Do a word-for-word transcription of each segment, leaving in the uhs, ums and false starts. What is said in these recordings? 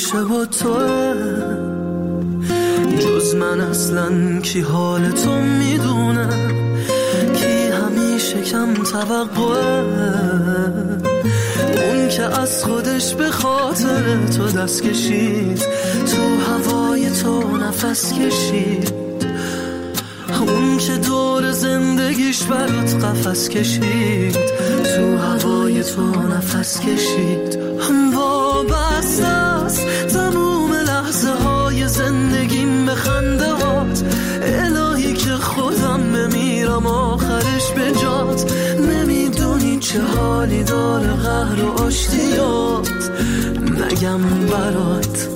همیشه با توه، جز من اصلا کی حال تو میدونه، کی همیشه کم توقعه، اون که از خودش به خاطر تو دست کشید، تو هوای تو نفس کشید، اون که دور زندگیش برات قفس کشید، تو هوای تو نفس کشید. وابسته است تموم لحظه های زندگیم به خنده هات، الهی که خودم بمیرم آخرش به جات، نمیدونی چه حالی داره قهر و آشتیات، نگم برات.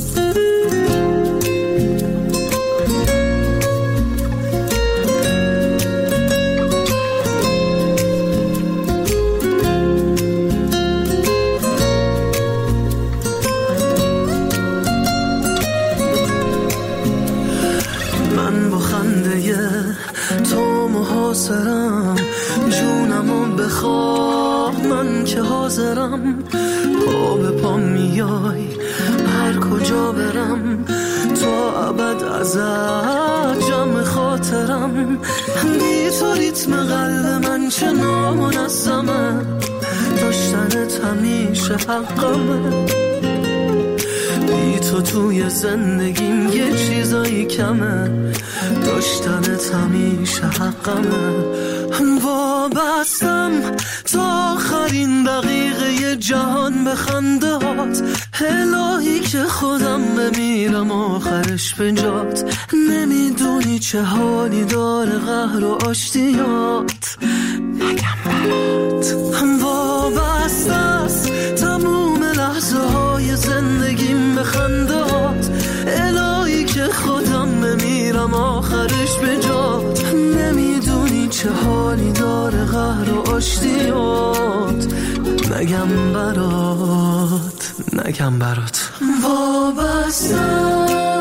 حاضرم جونمو بخواه، من که حاضرم پا به پا میای هر کجا برم، تا ابد ازت جمع خاطرم، بی تو ریتم قلب من چه نامنظمه، داشتنت همیشه حقمه، بی تو توی زندگیم یه چیزایی کمه، داشتنت همیشه حقمه. وابستم تا آخرین دقیقه جهان به خنده هات، الهی که خودم بمیرم آخرش به جات، نمیدونی چه حالی داره قهر و آشتیات، نگم برات. وابسته است تموم لحظه های زندگیم به خنده هات، الهی که خودم بمیرم آخرش به جات، نمیدونی چه حالی داره قهر و آشتیات، نگم برات، نگم برات. وابستم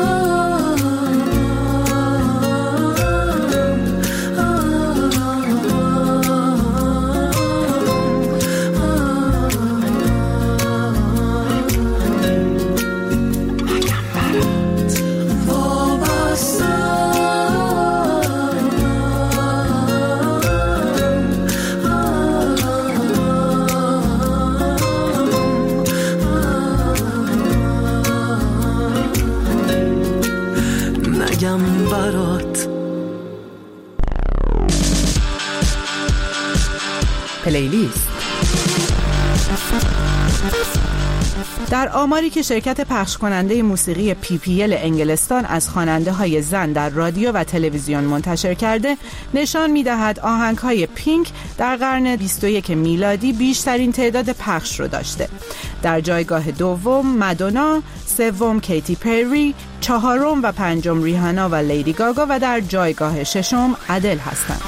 برات. پلیلیست. در آماری که شرکت پخش کننده موسیقی پی پی ال انگلستان از خواننده های زن در رادیو و تلویزیون منتشر کرده، نشان می‌دهد آهنگ‌های پینک در قرن بیست و یک میلادی بیشترین تعداد پخش رو داشته. در جایگاه دوم مادونا، سوم کیتی پری، چهارم و پنجم ریهانا و لیدی گاگا و در جایگاه ششم ادل هستند.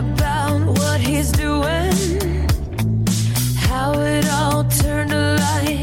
He's doing, how it all turned to light.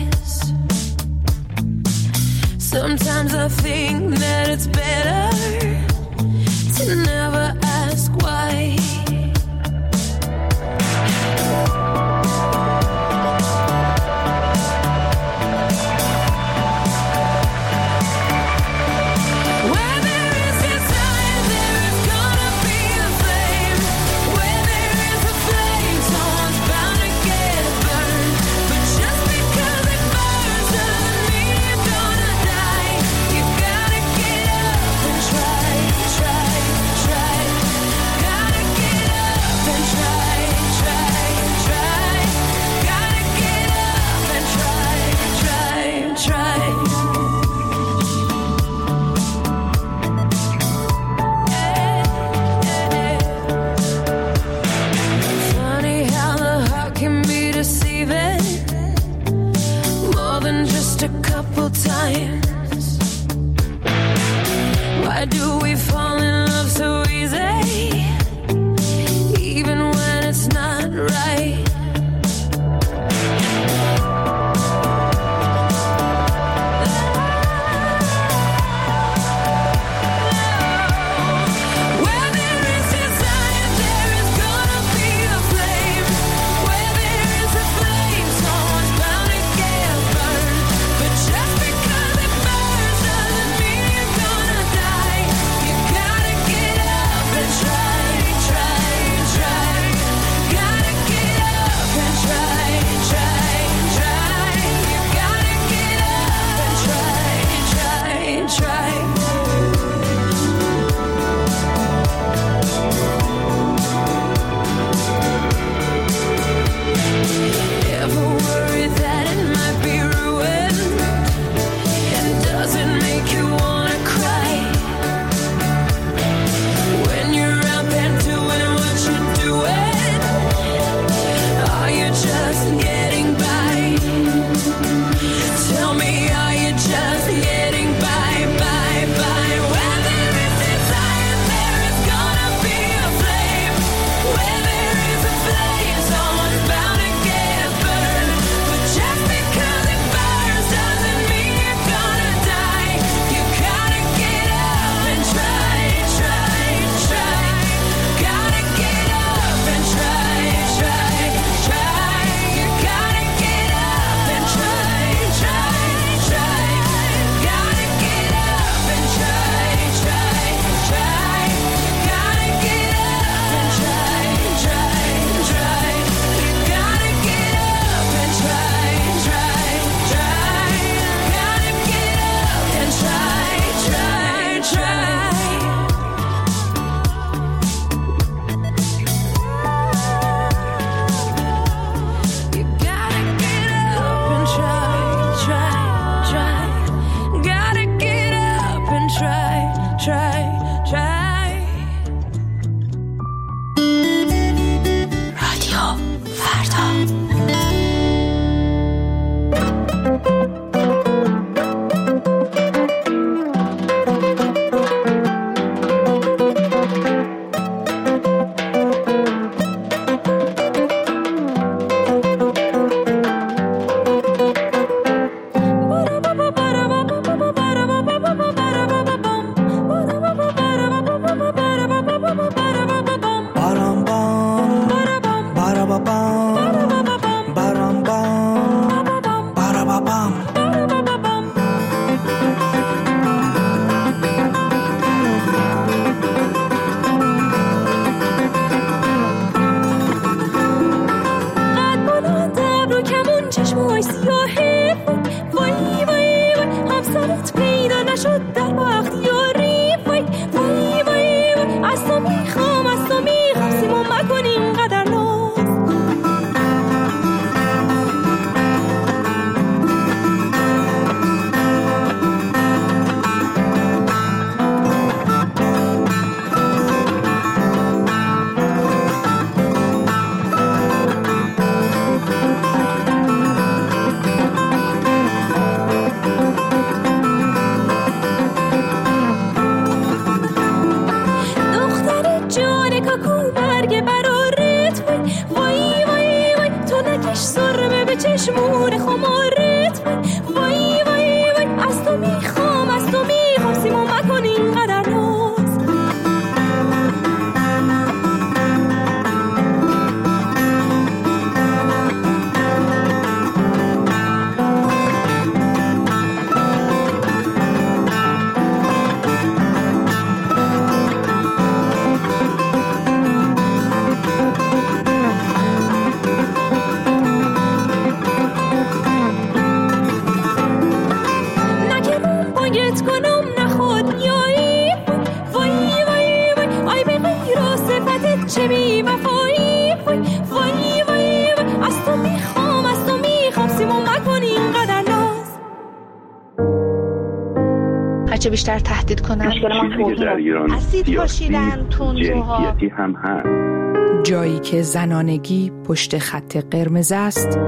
هرچه بیشتر تهدید کنن مشکل ما در ایران اسید پاشیدن تندروها هم هست. جایی که زنانگی پشت خط قرمز است.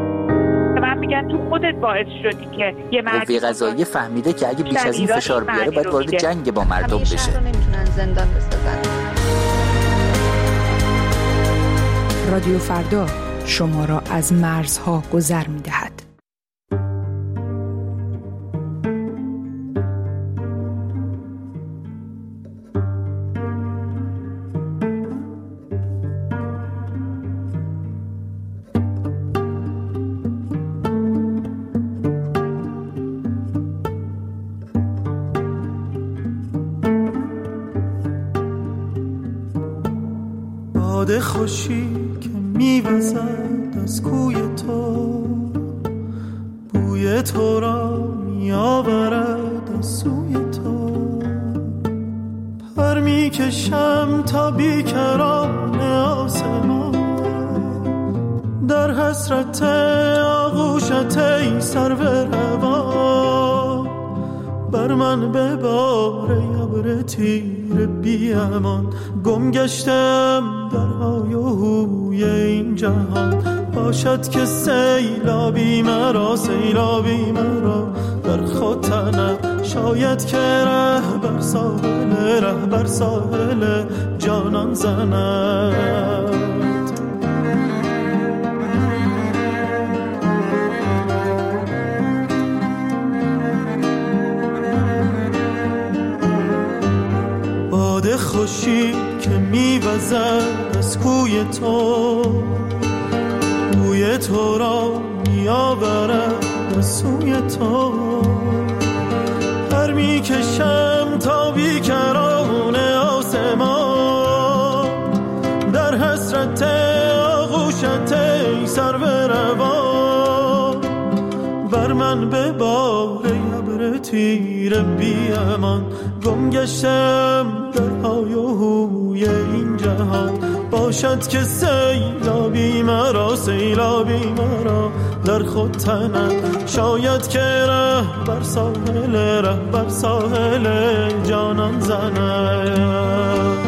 من میگن تو خودت باعث شدی که یه مرد قوه قضاییه فهمیده که اگه بیش از این فشار بیاره باید وارد جنگ با مردم بشه. همیشه رو نمیتونن زندان بسازن. رادیو فردا شما را از مرزها گذر می‌دهد. باد خوشی که میوزد از کوی تو، بوی تو را میآورد از سوی تو. پر میکشم تا بیکران آسمان، در حسرت آغوشت ای سرو روان. بر من ببار ابر تیر بی امان، گم گشتم در های و هوی این جهان. باشد که سیلابی مرا سیلابی مرا در خود تنم، شاید که ره بر ساحل ره بر ساحل جانان زنم. خوشی که میوزد از کوی تو، بوی تو را میآورد از سوی تو. پر میکشم تا بیکران آسمان، در حسرت آغوشت ای سرو روان. بر من به بار ابر تیره بی امان، گم گشتم در های و هوی این جهان. باشد که سیلابی مرا، سیلابی مرا در خود تنم. شاید که ره بر ساحل، ره بر ساحل جانان زند.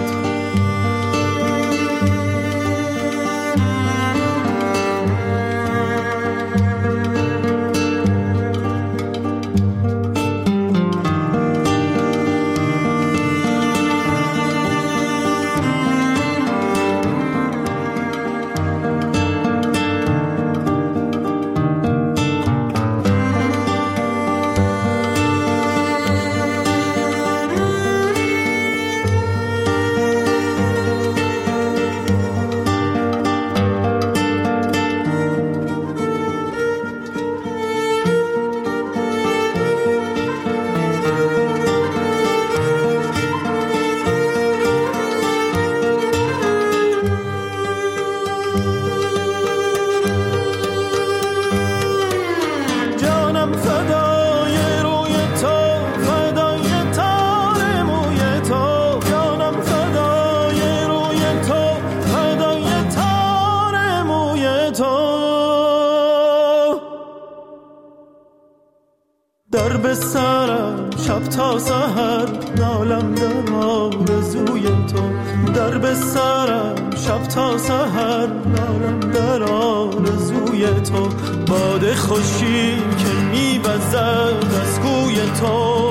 در به سرم شب تا سحر نالم در آرزوی تو. در به سرم شب تا سحر نالم در آرزوی تو. باد خوشی که میوزد از کوی تو،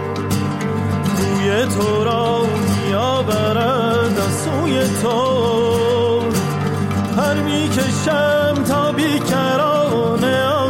بوی تو را میآورد از سوی تو. پر میکشم تا بیکران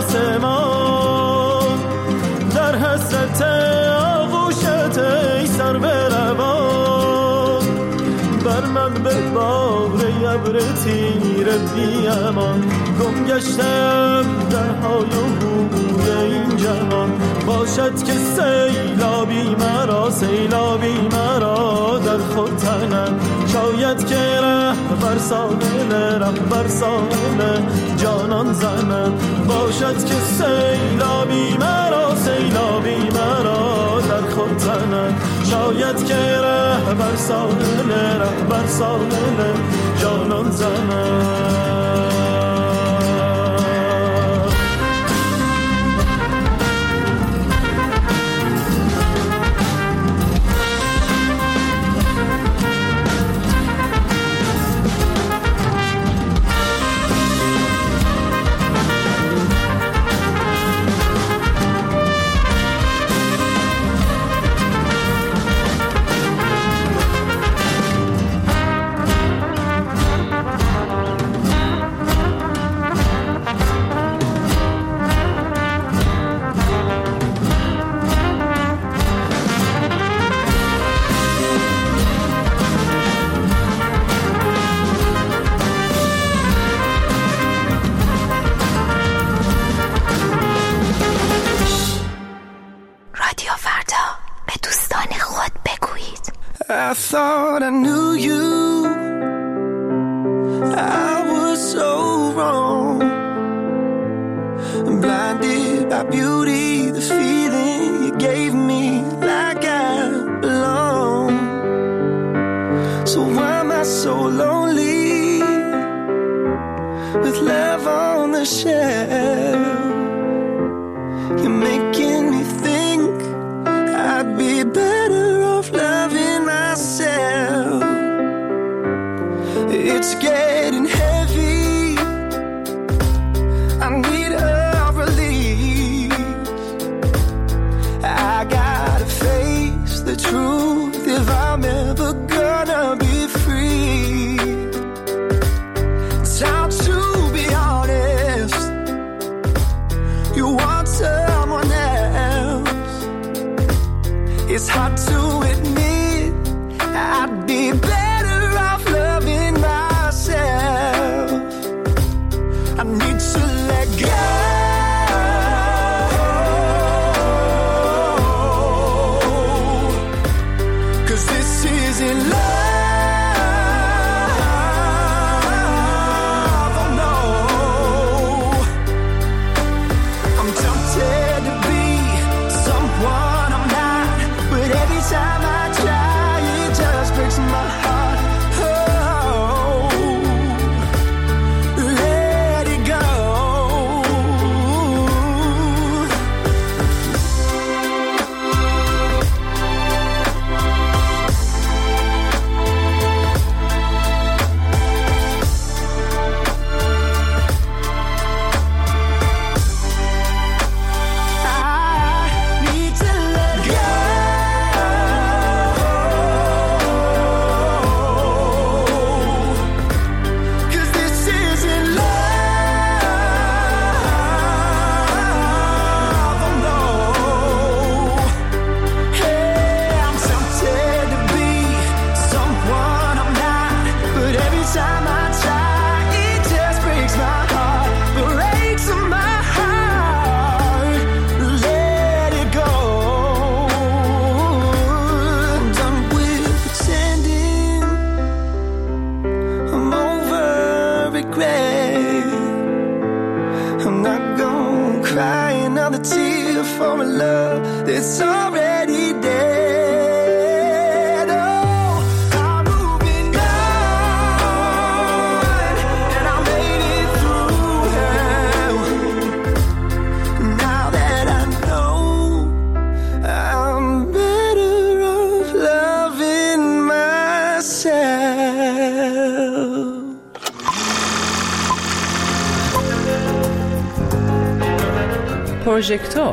آسمان، در حسرت آغوشت ای سرو روان. بر من به بار ابر تیره بی امان، گم گشتم در های و هوی این جهان. باشد که سیلابی مرا، سیلابی مرا در خود تنم. شاید که ره بر ساحل، ره بر ساحل جانان زنم. باشد که سیلابی مرا، سیلابی مرا در خود تنم. شاید که ره بر ساحل، ره بر ساحل جانان زنم. I thought I knew you, I was so wrong. Blinded by beauty, the feeling you gave me like I belong. So why am I so lonely, with love on the shelf? You're making me think I'd be better off loving myself. It's getting heavy, I need a release. I gotta face the truth if I'm ever gonna be free. Time to be honest, you want someone else. It's hard to admit I'd be tear from a love that's already dead. Oh, I'm moving on, and I made it through hell. Now that I know I'm better off loving myself. پروژکتور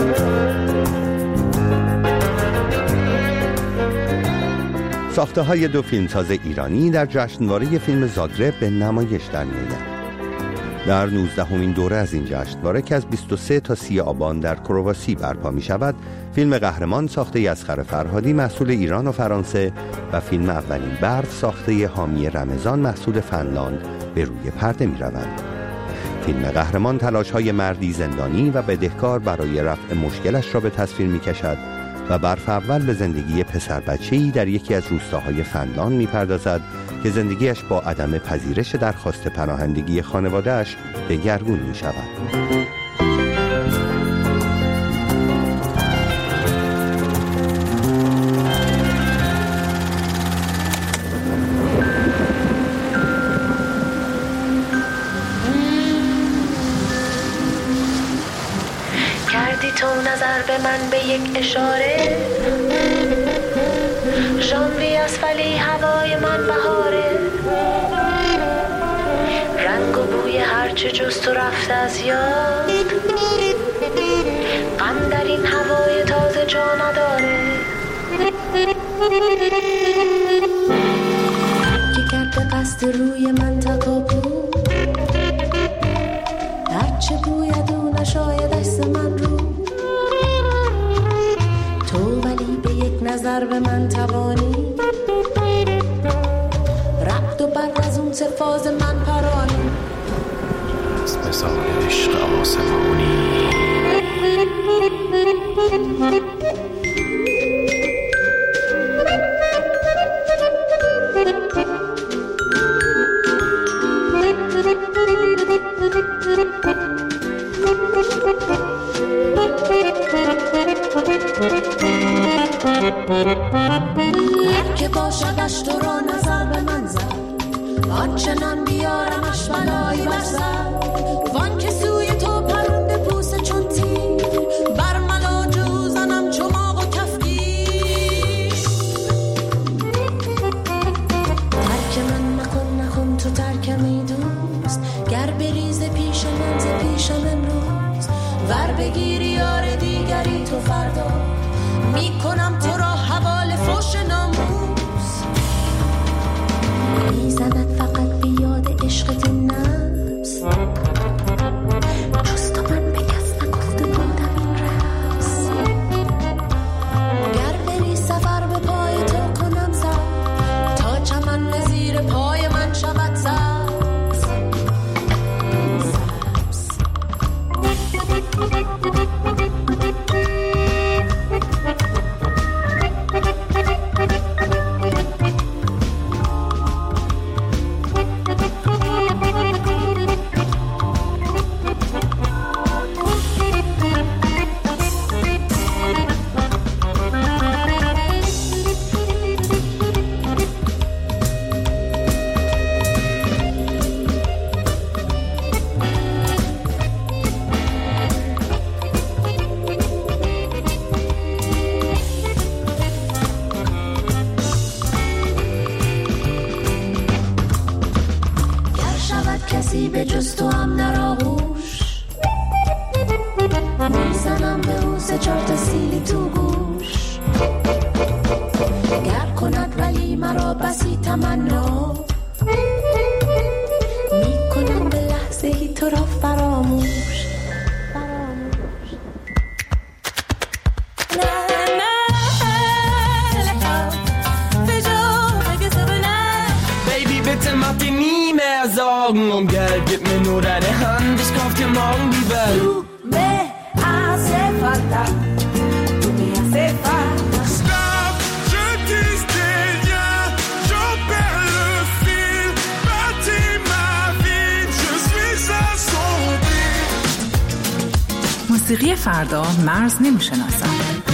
ساخته‌های دو فیلمساز ایرانی در جشنواره فیلم زاگرب به نمایش در می‌آیند. در نوزدهمین دوره از این جشنواره که از بیست و سه تا سی آبان در کرواسی برپا می‌شود، فیلم قهرمان ساخته اصغر فرهادی محصول ایران و فرانسه و فیلم اولین برد ساخته حامی رمضان محصول فنلاند به روی پرده می‌روند. فیلم قهرمان تلاش‌های مردی زندانی و بدهکار برای رفع مشکلش را به تصویر می‌کشد و برف اول به زندگی پسر بچه‌ای در یکی از روستاهای فنلاند می‌پردازد که زندگیش با عدم پذیرش درخواست پناهندگی خانواده‌اش دگرگون می‌شود. تو نظر به من به یک اشاره، ژانویه است ولی هوای من بهاره، رنگ و بوی هرچه جز تو رفته از یاد، غم در این هوای تازه جا نداره، که کرده قصد روی منطقه بود، هرچه بوید او نشاید دست من رو، تو ولی به یک نظر به من توانی، رعد و برق از اون سه فاز من پرانی، از بسار عشق آسمانی. هر که باشدش تو را نظر به من زد، آنچنان بیارمش بلایی بر سر، وان که سوی تو پرنده پوسه چون تیر، بر ملاجو زنم چماق و کفگیر. ترک من نکن نکن تو ترکم ای دوست، گر بریز پیش من ز پیشم امروز، ور بگیری یار دیگری تو فردا، میکنم تو را حوال فوش ناموس. میزند فقط بیاد عشقت نفس، جز تو من به کس نگفته بودم این رقص، گر بری سفر به پای تو کنم سر، تا چمن به زیر پای من شود سبز. کسی به جز تو هم در آغوش، میزنم به او سه چهار تا سیلی تو گوش، گر کند ولی مرا بسی تمنا، میکنم به لحظه ای تو را فراموش. Sorgen um Geld, gib mir nur deine Hand, ich kauf dir morgen die Welt. Du me hace falta, tu me hace falta. Stop, je dis rien, j'en perds le fil, bâtis ma vie, je suis assombri. موسیقی فردا مرز نمی‌شناسد.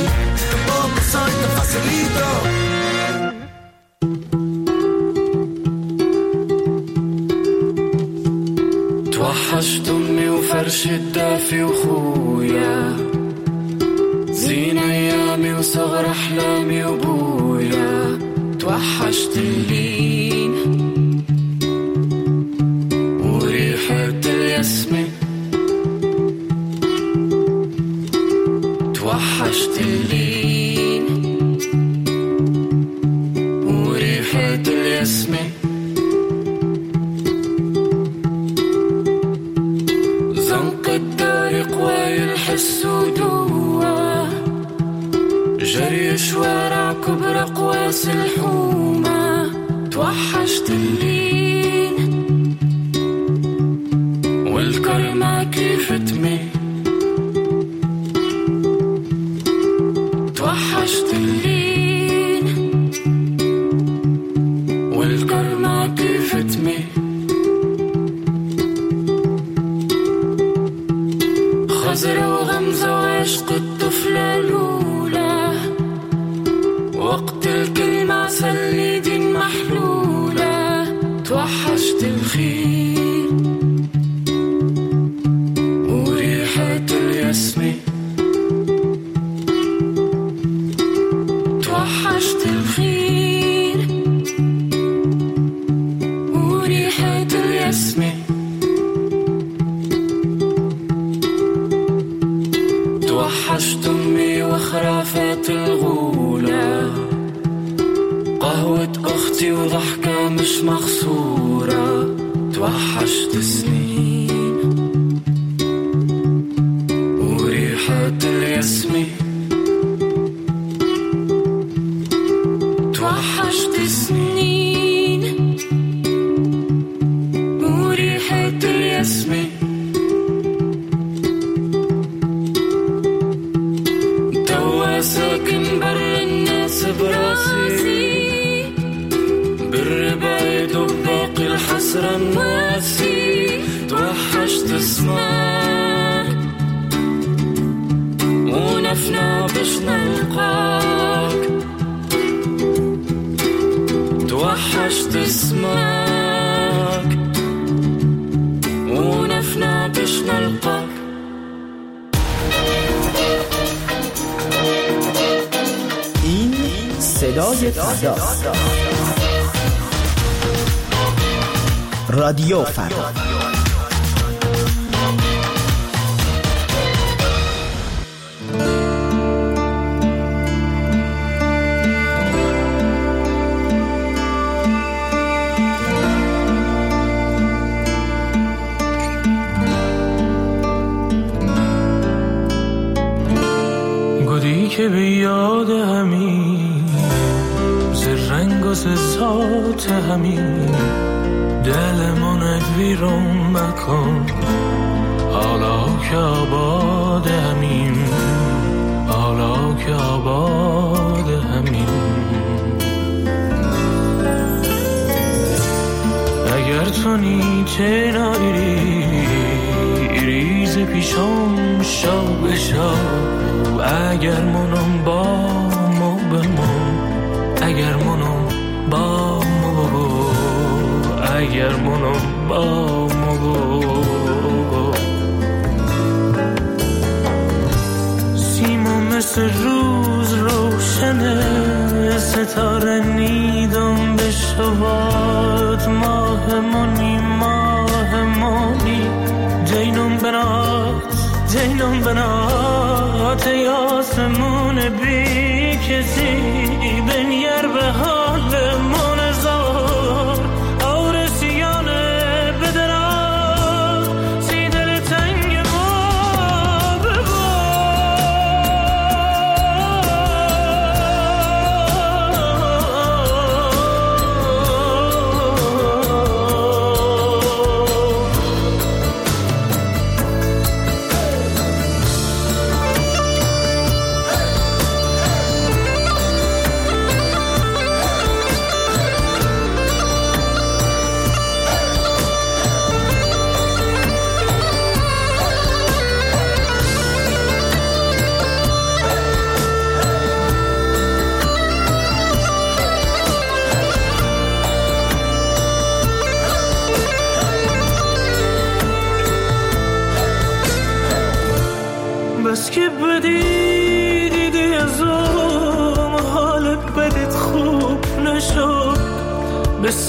توحشت امي وفرش الدافي وخويا زين ايامي وصغر احلامي وبويا توحشت اللين وريحة الياسمين توحشت اللين وريحة الياسمين الحس ودوا جري شوارع كبر قواس الحومة توحشت اللين والكرمة كيف تمي توحشت اللين والكرمة كيف تمي خزرة وغمزة وعشق الطفلة الأولى وقت الكلمة عسل ايدي محلولة توحشت الخيل وريحة الياسمين توحشت الخيل وريحة الياسمين توحشت أمي وخرافات الغولة قهوة أختي وضحكة مش مخصورة توحشت سنين وريحة الياسمين توحشت سنين وريحة الياسمين ساكن بر الناس براسي بالربايد وباقي الحسرة الناسي توحشت اسمك ونفنا باش نلقاك توحشت اسمك ونفنا باش نلقاك صدای فردا رادیو فردا گودی که به یاد همین رنگ و ذات همین دلمونت ویرون مکن حالا که آباد همین حالا که آباد همین اگر تو نیچه نایری ریز پیشم شو بشو اگر منم با مو بمون اگر منو با مو اگر منو با مو سیما مثل روز روشنه ستاره نیدم به شبات ماه منی ماه منی جینم بنات جینم بنات ای آسمون بی کسی بنیر به حال من زار آورسیانه بدرا سی دل تنگ ما ببار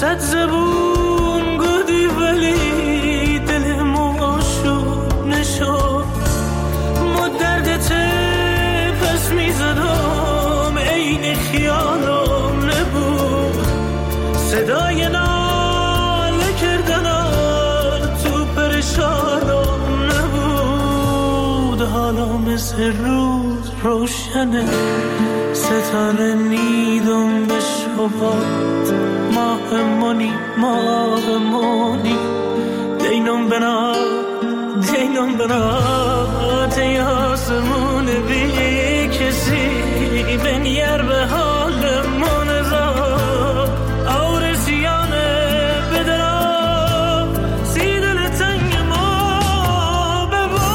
صد زبون گودی ولی دل ما شد نشد ما دردت پس میزدم این خیالم نبود صدای ناله کردن تو پرشانم نبود حالا مثل روز روشنه ستاره نیدم به شبات ماه منی ماه منی دینم بنا دینم بنا تی آسمون بی کسی بنیر به حال من زاد اور سیانه بدرم سی دل تنگ ما ببا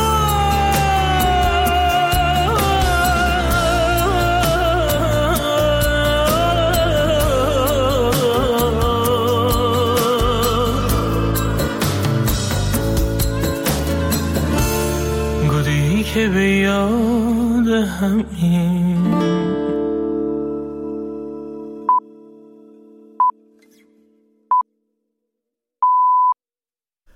گودی که به یاد همین